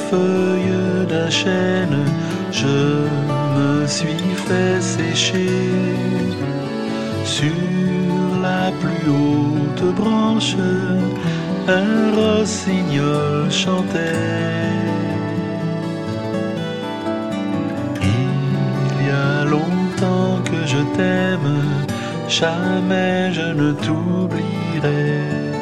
feuilles d'un chêne, je me suis fait sécher. Sur la plus haute branche, un rossignol chantait. Il y a longtemps que je t'aime, jamais je ne t'oublierai.